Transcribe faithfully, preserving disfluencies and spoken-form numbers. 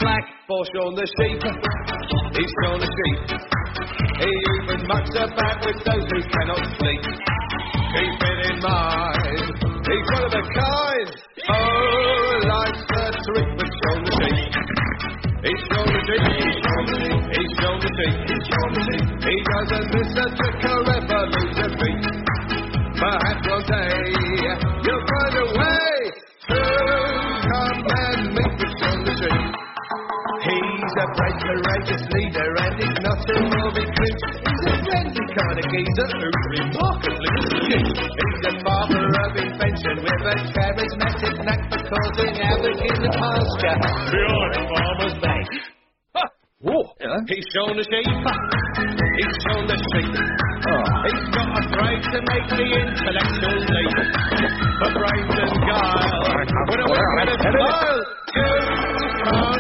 black for Shaun the Sheep. He's Shaun the Sheep. He even mucks about with those who cannot sleep. Keep it in mind, he's one of a kind. Oh, life's a treat with Shaun the Sheep. He's Shaun the Sheep. He's Shaun the Sheep. He's Shaun the Sheep. He doesn't miss a trick or ever lose a beat. Perhaps one day you'll find a way to come and meet with Shaun the Sheep. He's a brave, courageous leader, and he's not a morbid creep. He's a friendly kind of geezer who's remarkably cute. He's a father of invention with a charismatic knack for causing havoc in the pasture. Behind a farmer's back. Whoa, yeah. He's Shaun the Sheep. He's Shaun the Sheep. Oh. He's not afraid to make the intellectual leap. For brains and guile, with a wink and a smile, you can't